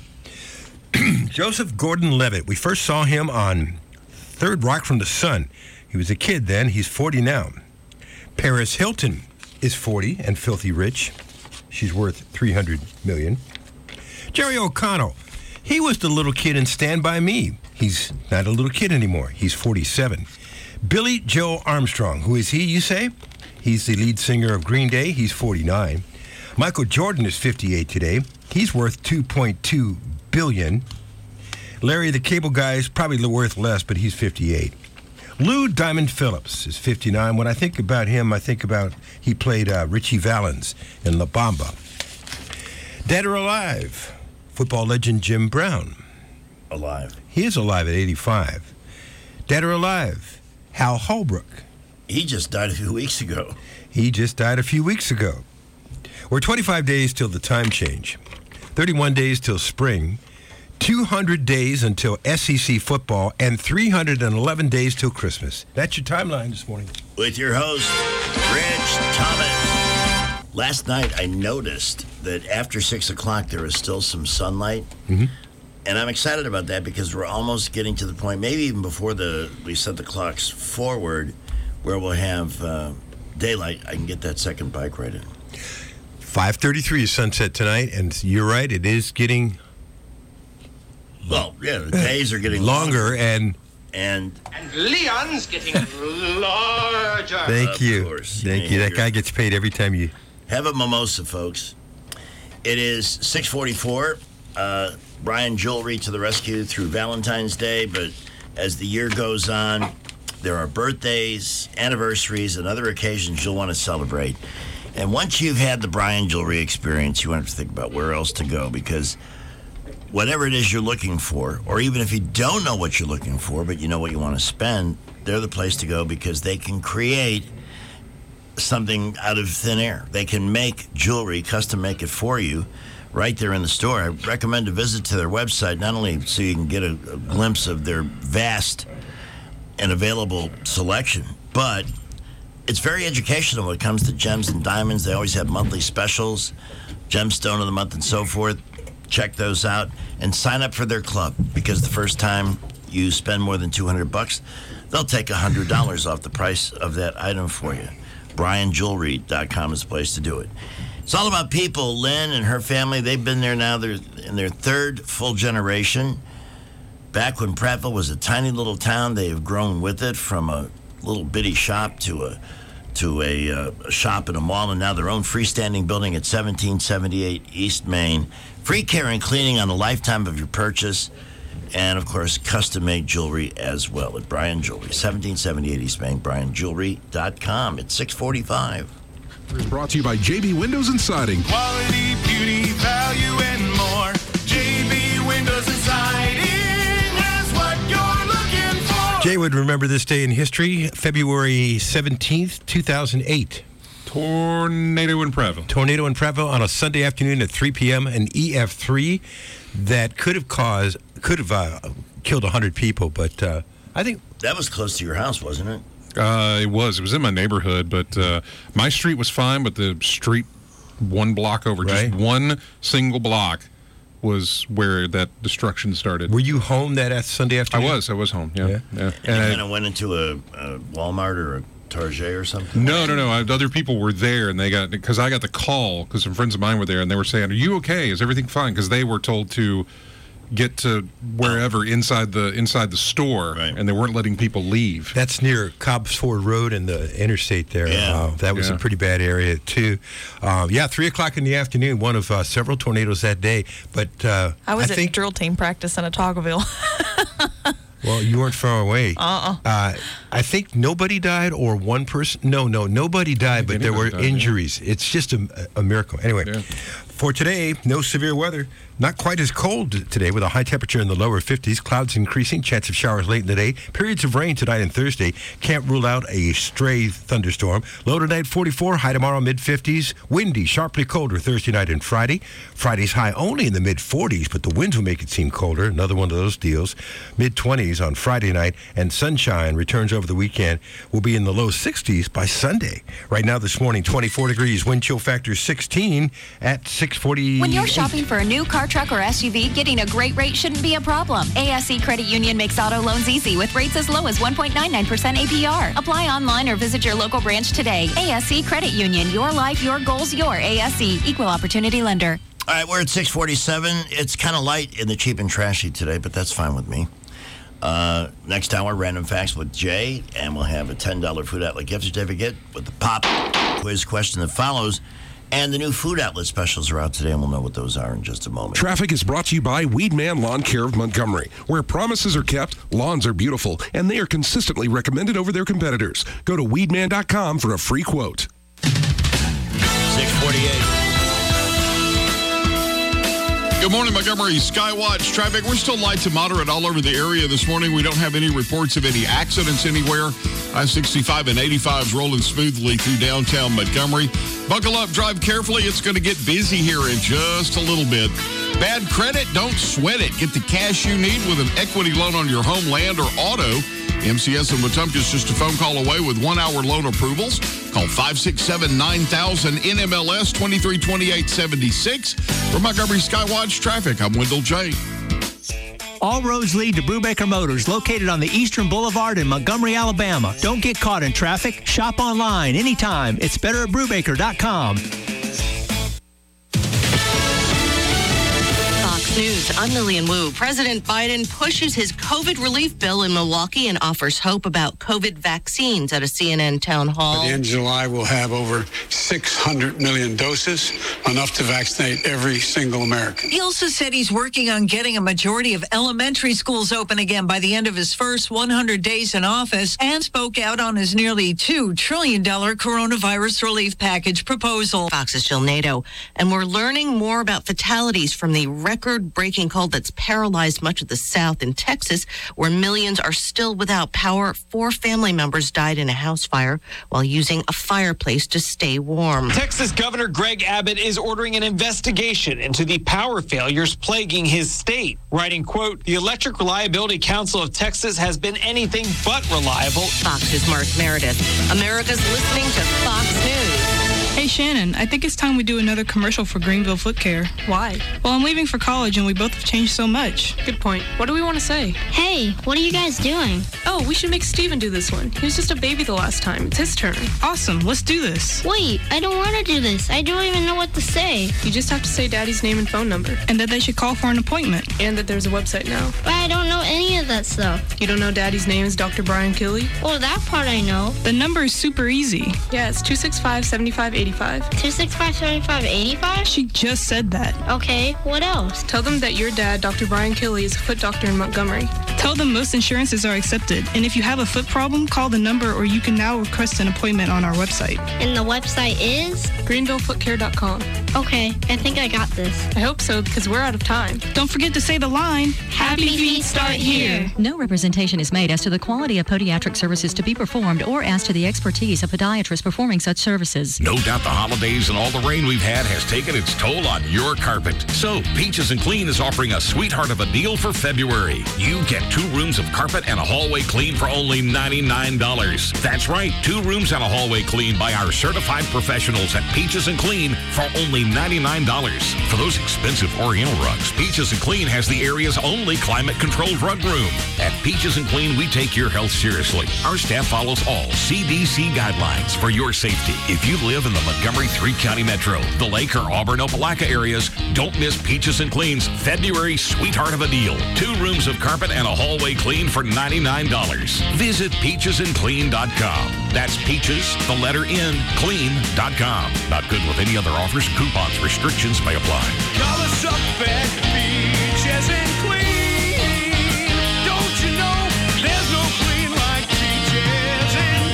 Joseph Gordon-Levitt. We first saw him on Third Rock from the Sun. He was a kid then. He's 40 now. Paris Hilton is 40 and filthy rich. She's worth $300 million. Jerry O'Connell. He was the little kid in Stand By Me. He's not a little kid anymore. He's 47. Billy Joe Armstrong. Who is he, you say? He's the lead singer of Green Day. He's 49. Michael Jordan is 58 today. He's worth $2.2 billion. Larry the Cable Guy is probably worth less, but he's 58. Lou Diamond Phillips is 59. When I think about him, I think about he played Richie Valens in La Bamba. Dead or alive, football legend Jim Brown. Alive. He is alive at 85. Dead or alive, Hal Holbrook. He just died a few weeks ago. We're 25 days till the time change, 31 days till spring, 200 days until SEC football, and 311 days till Christmas. That's your timeline this morning. With your host, Rich Thomas. Last night I noticed that after 6 o'clock there was still some sunlight. And I'm excited about that because we're almost getting to the point, maybe even before we set the clocks forward, where we'll have daylight. I can get that second bike ride in. 5:33 is sunset tonight, and you're right, it is getting... Well, yeah, the days are getting longer and Leon's getting larger. Thank you. Course. Thank you. That guy gets paid every time you... Have a mimosa, folks. It is 6:44. Brian Jewelry to the rescue through Valentine's Day, but as the year goes on, there are birthdays, anniversaries, and other occasions you'll want to celebrate. And once you've had the Brian Jewelry experience, you want to think about where else to go, because whatever it is you're looking for, or even if you don't know what you're looking for, but you know what you want to spend, they're the place to go because they can create something out of thin air. They can make jewelry, custom make it for you right there in the store. I recommend a visit to their website, not only so you can get a glimpse of their vast and available selection, but it's very educational when it comes to gems and diamonds. They always have monthly specials, gemstone of the month and so forth. Check those out and sign up for their club, because the first time you spend more than $200, they'll take $100 off the price of that item for you. BrianJewelry.com is the place to do it. It's all about people. Lynn and her family, they've been there now. They're in their third full generation. Back when Prattville was a tiny little town, they have grown with it from a little bitty shop to a shop in a mall, and now their own freestanding building at 1778 East Main. Free care and cleaning on the lifetime of your purchase, and of course, custom-made jewelry as well at Brian Jewelry, 1778 East Main, BrianJewelry.com. It's 6:45. Is brought to you by JB Windows and Siding. Quality, beauty, value, and more. JB Windows and Siding is what you're looking for. Jay would remember this day in history, February 17th, 2008. Tornado in Prattville on a Sunday afternoon at 3 p.m. An EF3 that could have killed 100 people, but I think... That was close to your house, wasn't it? It was in my neighborhood, but my street was fine, but the street one block over, just one single block, was where that destruction started. Were you home that Sunday afternoon? I was home, yeah. And you kind of went into a Walmart or a Target or something? No. Other people were there, and because I got the call, because some friends of mine were there, and they were saying, "Are you okay? Is everything fine?" Because they were told to get to wherever inside the store, and they weren't letting people leave. That's near Cobbs Ford Road and the interstate there. Yeah. That was a pretty bad area too. 3 o'clock in the afternoon, one of several tornadoes that day. But I was at drill team practice in Ottauqueville. Well, you weren't far away. I think nobody died, or one person. No, nobody died, but there were injuries. Yeah. It's just a miracle. Anyway, for today, no severe weather. Not quite as cold today, with a high temperature in the lower 50s. Clouds increasing, chance of showers late in the day. Periods of rain tonight and Thursday. Can't rule out a stray thunderstorm. Low tonight 44, high tomorrow mid-50s. Windy, sharply colder Thursday night and Friday. Friday's high only in the mid-40s, but the winds will make it seem colder. Another one of those deals. Mid-20s on Friday night, and sunshine returns over the weekend. Will be in the low 60s by Sunday. Right now this morning, 24 degrees. Wind chill factor 16 at 6:40. When you're shopping for a new car, truck, or SUV, getting a great rate shouldn't be a problem. ASE Credit Union makes auto loans easy with rates as low as 1.99% APR. Apply online or visit your local branch today. ASE Credit Union, your life, your goals, your ASE. Equal Opportunity Lender. All right, we're at 6:47. It's kind of light in the cheap and trashy today, but that's fine with me. Next hour, Random Facts with Jay, and we'll have a $10 Food Outlet gift certificate with the pop quiz question that follows. And the new Food Outlet specials are out today, and we'll know what those are in just a moment. Traffic is brought to you by Weedman Lawn Care of Montgomery, where promises are kept, lawns are beautiful, and they are consistently recommended over their competitors. Go to weedman.com for a free quote. 6:48. Good morning, Montgomery. Skywatch traffic. We're still light to moderate all over the area this morning. We don't have any reports of any accidents anywhere. I-65 and 85 is rolling smoothly through downtown Montgomery. Buckle up, drive carefully. It's going to get busy here in just a little bit. Bad credit? Don't sweat it. Get the cash you need with an equity loan on your home, land, or auto. MCS in Wetumpka is just a phone call away with 1-hour loan approvals. Call 567-9000 NMLS 232876. For Montgomery Skywatch Traffic, I'm Wendell J. All roads lead to Brubaker Motors, located on the Eastern Boulevard in Montgomery, Alabama. Don't get caught in traffic. Shop online anytime. It's better at Brubaker.com. News. I'm Lillian Wu. President Biden pushes his COVID relief bill in Milwaukee and offers hope about COVID vaccines at a CNN town hall. By the end of July, we'll have over 600 million doses, enough to vaccinate every single American. He also said he's working on getting a majority of elementary schools open again by the end of his first 100 days in office, and spoke out on his nearly $2 trillion coronavirus relief package proposal. Fox's Jill Nato. And we're learning more about fatalities from the record-breaking cold that's paralyzed much of the South. In Texas, where millions are still without power, 4 family members died in a house fire while using a fireplace to stay warm. Texas Governor Greg Abbott is ordering an investigation into the power failures plaguing his state, writing, quote, "The Electric Reliability Council of Texas has been anything but reliable." Fox's Mark Meredith. America's listening to Fox News. Hey, Shannon, I think it's time we do another commercial for Greenville Foot Care. Why? Well, I'm leaving for college, and we both have changed so much. Good point. What do we want to say? Hey, what are you guys doing? Oh, we should make Steven do this one. He was just a baby the last time. It's his turn. Awesome. Let's do this. Wait, I don't want to do this. I don't even know what to say. You just have to say Daddy's name and phone number. And that they should call for an appointment. And that there's a website now. But I don't know any of that stuff. You don't know Daddy's name is Dr. Brian Killey? Well, that part I know. The number is super easy. Yeah, it's 265-7585. 265-7585? She just said that. Okay, what else? Tell them that your dad, Dr. Brian Killey, is a foot doctor in Montgomery. Tell them most insurances are accepted. And if you have a foot problem, call the number, or you can now request an appointment on our website. And the website is? GreenvilleFootCare.com. Okay, I think I got this. I hope so, because we're out of time. Don't forget to say the line. Happy feet start here. No representation is made as to the quality of podiatric services to be performed or as to the expertise of podiatrists performing such services. No doubt the holidays and all the rain we've had has taken its toll on your carpet. So, Peaches and Clean is offering a sweetheart of a deal for February. You get 2 rooms of carpet and a hallway clean for only $99. That's right, 2 rooms and a hallway clean by our certified professionals at Peaches and Clean for only $99. For those expensive Oriental rugs, Peaches and Clean has the area's only climate-controlled rug room. At Peaches and Clean, we take your health seriously. Our staff follows all CDC guidelines for your safety. If you live in the Montgomery 3-County Metro, the Lake or Auburn-Opelika areas, don't miss Peaches and Clean's February sweetheart of a deal. 2 rooms of carpet and a hallway clean for $99. Visit peachesandclean.com. That's peaches, the letter N, clean.com. Not good with any other offers, coupons, restrictions may apply. Call us up at Peaches and Clean. Don't you know there's no clean like Peaches and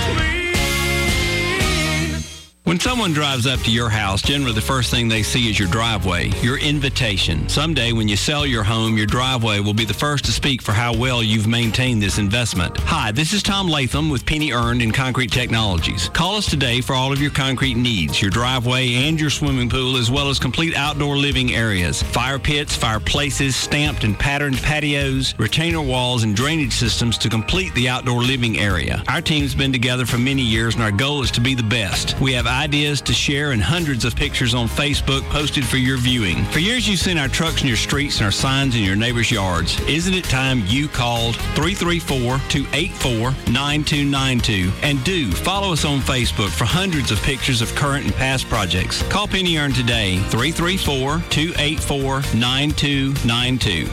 Clean? When someone drives up to your house, generally the first thing they see is your driveway, your invitation. Someday when you sell your home, your driveway will be the first to speak for how well you've maintained this investment. Hi, this is Tom Latham with Penny Earned in Concrete Technologies. Call us today for all of your concrete needs, your driveway and your swimming pool, as well as complete outdoor living areas, fire pits, fireplaces, stamped and patterned patios, retainer walls, and drainage systems to complete the outdoor living area. Our team's been together for many years, and our goal is to be the best. We have ideas to share and hundreds of pictures on Facebook posted for your viewing. For years, you've seen our trucks in your streets and our signs in your neighbors' yards. Isn't it time you called 334-284-9292? And do follow us on Facebook for hundreds of pictures of current and past projects. Call Penny Earned today, 334-284-9292.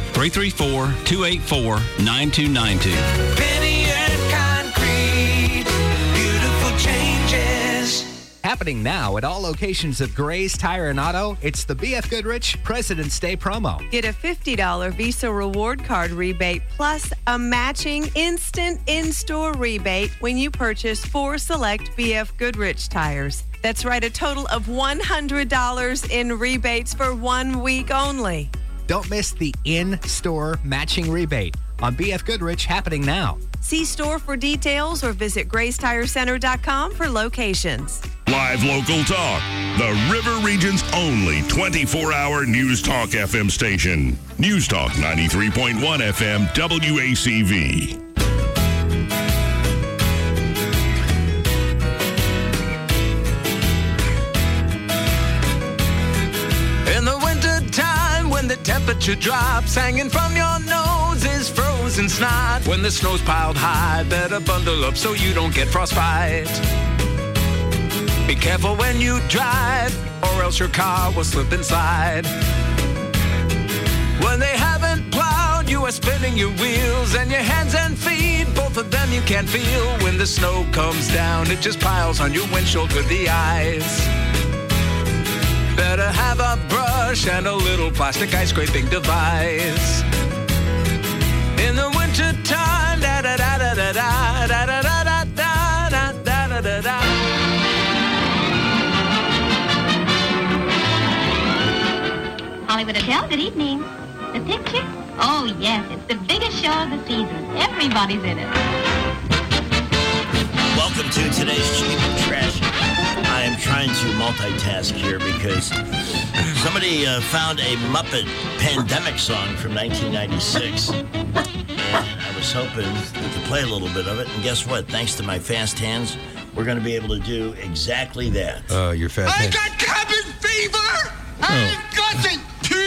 334-284-9292. Penny and Concrete, beautiful changes. Happening now at all locations of Gray's Tire and Auto, it's the BF Goodrich President's Day promo. Get a $50 Visa reward card rebate plus a matching instant in-store rebate when you purchase 4 select BF Goodrich tires. That's right, a total of $100 in rebates for 1 week only. Don't miss the in-store matching rebate on BF Goodrich happening now. See store for details or visit gracetirecenter.com for locations. Live local talk. The River Region's only 24-hour News Talk FM station. News Talk 93.1 FM WACV. In the winter time when the temperature drops, hanging from your nose nose and snot. When the snow's piled high, better bundle up so you don't get frostbite. Be careful when you drive, or else your car will slip and slide. When they haven't plowed, you are spinning your wheels, and your hands and feet, both of them you can't feel. When the snow comes down, it just piles on your windshield with the ice. Better have a brush and a little plastic ice scraping device. In the winter time, da da da da da da da da da da da da da da. Hollywood Hotel, good evening. The picture? Oh, yes, it's the biggest show of the season. Everybody's in it. Welcome to today's Cheap Trash. I am trying to multitask here because somebody found a Muppet pandemic song from 1996. And I was hoping we could play a little bit of it. And guess what? Thanks to my fast hands, we're going to be able to do exactly that. Your fast hands. I got cabin fever! I've got it!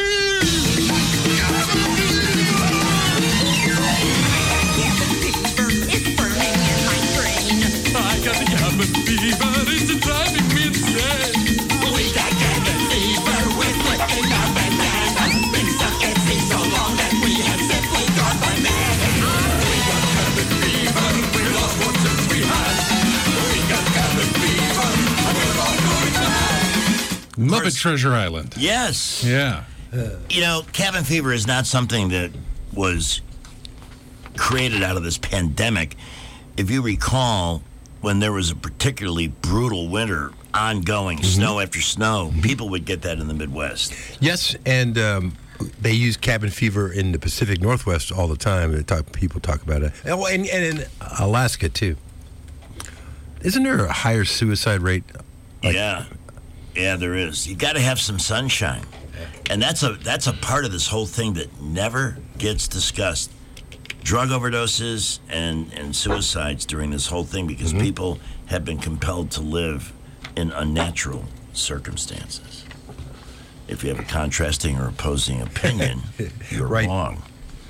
I got the cabin fever, it's driving me insane. We got cabin fever, we're flicking our banana. Been stuck at sea so long that we have simply gone bananas. We got cabin fever, we lost one since we had. We got cabin fever, we're all going mad. Muppet Treasure Island. Yes. Yeah. You know, cabin fever is not something that was created out of this pandemic. If you recall, when there was a particularly brutal winter, ongoing, snow after snow, people would get that in the Midwest. Yes, and they use cabin fever in the Pacific Northwest all the time. People talk about it. Oh, and in Alaska, too. Isn't there a higher suicide rate? Yeah, there is. You got to have some sunshine. And that's a part of this whole thing that never gets discussed. Drug overdoses and suicides during this whole thing because people have been compelled to live in unnatural circumstances. If you have a contrasting or opposing opinion, you're wrong.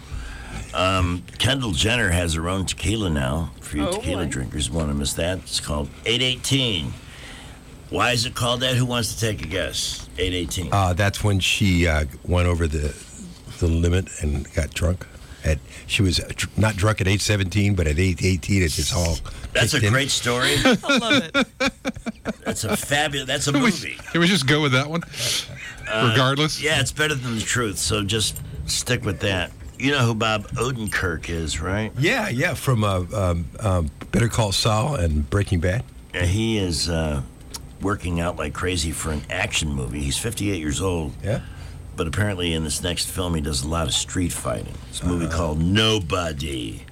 Kendall Jenner has her own tequila now for you tequila drinkers. Want to miss that? It's called 818. Why is it called that? Who wants to take a guess? 818. That's when she went over the limit and got drunk. She was not drunk at 8:17, but at 8:18, it's just all. That's a great story. I love it. That's a fabulous. That's a movie. Can we just go with that one, regardless? Yeah, it's better than the truth. So just stick with that. You know who Bob Odenkirk is, right? Yeah, from Better Call Saul and Breaking Bad. Yeah, he is working out like crazy for an action movie. He's 58 years old. Yeah. But apparently in this next film, he does a lot of street fighting. It's a movie called Nobody.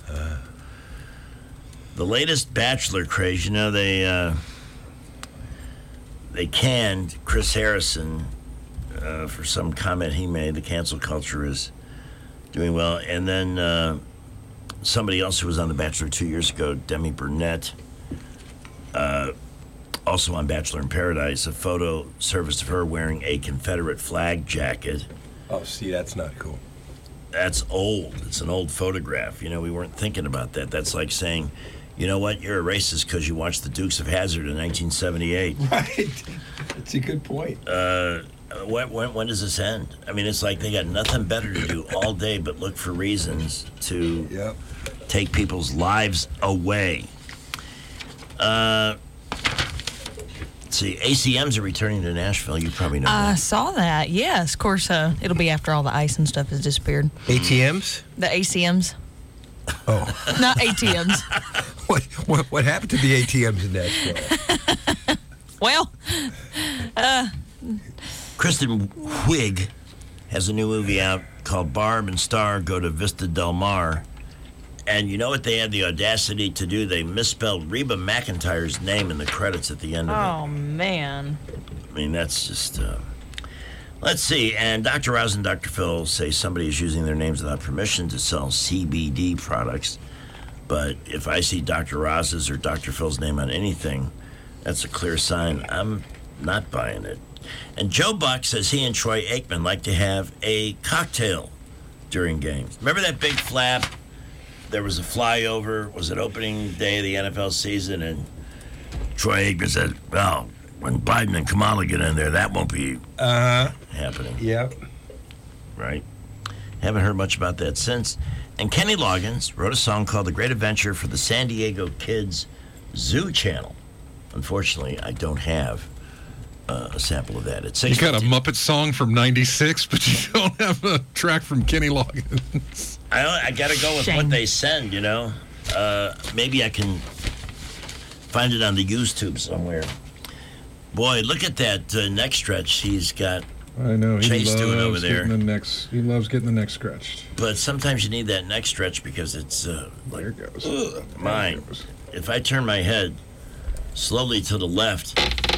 The latest Bachelor craze, you know, they canned Chris Harrison for some comment he made. The cancel culture is doing well. And then somebody else who was on The Bachelor 2 years ago, Demi Burnett, also on Bachelor in Paradise, a photo surfaced of her wearing a Confederate flag jacket. Oh, see, that's not cool. That's old. It's an old photograph. You know, we weren't thinking about that. That's like saying, you know what, you're a racist because you watched The Dukes of Hazzard in 1978. Right. That's a good point. When does this end? I mean, it's like they got nothing better to do all day but look for reasons to take people's lives away. Let's see, ACMs are returning to Nashville. You probably know I that. saw that. Yes, of course. It'll be after all the ice and stuff has disappeared. ATMs? The ACMs. Oh. Not ATMs. What happened to the ATMs in Nashville? Well, Kristen Wiig has a new movie out called Barb and Star Go to Vista Del Mar. And you know what they had the audacity to do? They misspelled Reba McEntire's name in the credits at the end of it. Oh, man. I mean, that's just... Let's see. And Dr. Oz and Dr. Phil say somebody is using their names without permission to sell CBD products. But if I see Dr. Oz's or Dr. Phil's name on anything, that's a clear sign I'm not buying it. And Joe Buck says he and Troy Aikman like to have a cocktail during games. Remember that big flap there was a flyover. Was it opening day of the NFL season? And Troy Aikman said, well, when Biden and Kamala get in there, that won't be happening. Yep. Right? Haven't heard much about that since. And Kenny Loggins wrote a song called The Great Adventure for the San Diego Kids Zoo Channel. Unfortunately, I don't have a sample of that. It's You got a Muppet song from '96, but you don't have a track from Kenny Loggins. I got to go with what they send, you know. Maybe I can find it on the YouTube somewhere. Boy, look at that neck stretch he's got. I know. Chase doing over there. He loves getting the neck scratched. But sometimes you need that neck stretch because it's there it goes. Mine. If I turn my head slowly to the left,